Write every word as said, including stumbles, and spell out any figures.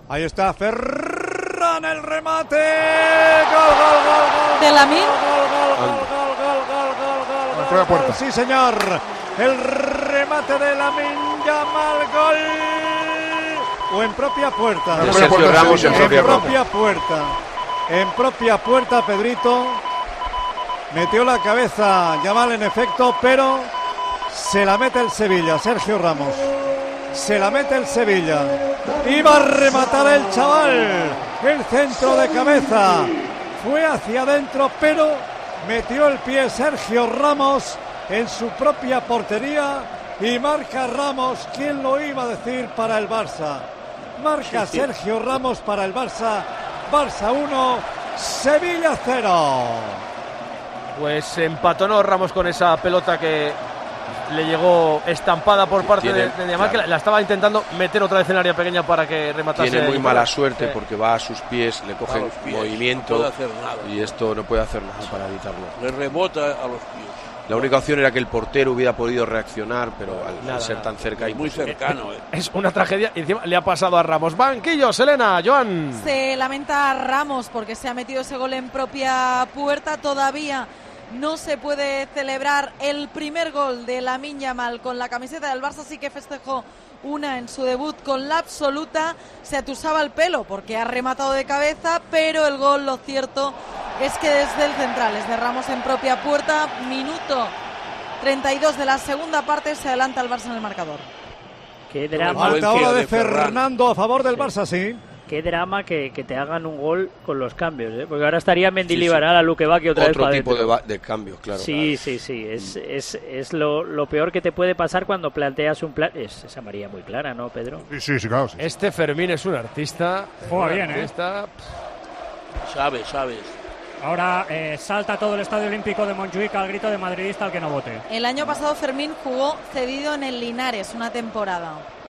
Ahí está Ferran, el remate. Gol, gol, gol, gol. ¿De Lamine? Gol, gol, gol, gol, gol, gol, gol, gol, gol, gol. Sí, señor. El remate de Lamine Yamal, gol. O en propia puerta. En Sergio Ramos en propia, en propia puerta. En propia puerta, Pedrito. Metió la cabeza Yamal en efecto, pero se la mete el Sevilla, Sergio Ramos. Se la mete el Sevilla. Iba a rematar el chaval. El centro de cabeza fue hacia adentro, pero metió el pie Sergio Ramos en su propia portería y marca Ramos. ¿Quién lo iba a decir para el Barça? Marca sí, sí. Sergio Ramos para el Barça. Barça uno, Sevilla cero. Pues empató Ramos con esa pelota que le llegó estampada por parte tiene, de, de Yamal, claro. que la, la estaba intentando meter otra vez en área pequeña para que rematase. Tiene muy el mala suerte sí. porque va a sus pies, le coge pies, movimiento no puede hacer nada. Y esto no puede hacer nada para evitarlo. Le rebota a los pies. La única opción era que el portero hubiera podido reaccionar, pero al, nada, al ser nada. tan cerca y muy cercano. Eh. Es una tragedia y encima le ha pasado a Ramos. Banquillo, Selena, Joan. Se lamenta Ramos porque se ha metido ese gol en propia puerta. Todavía no se puede celebrar el primer gol de Lamine Yamal con la camiseta del Barça. Sí que festejó una en su debut con la absoluta. Se atusaba el pelo porque ha rematado de cabeza, pero el gol, lo cierto es que desde el central, es de Ramos en propia puerta. Minuto treinta y dos de la segunda parte, se adelanta el Barça en el marcador. Qué drama. Falta ahora de Fernando a favor del Barça, sí. Qué drama que, que te hagan un gol con los cambios, ¿eh? Porque ahora estaría Mendilibar, sí, sí. a Luque Bacchi otra Otro vez. Otro tipo de, de cambios, claro. Sí, sí, sí. Es, es, es lo, lo peor que te puede pasar cuando planteas un plan. Es esa María muy clara, ¿no, Pedro? Sí, sí, sí, claro. Sí. Este Fermín es un artista. Juega bien, artista. ¿eh? Sabes, sabes. Ahora eh, salta todo el Estadio Olímpico de Montjuic al grito de madridista al que no vote. El año pasado Fermín jugó cedido en el Linares una temporada.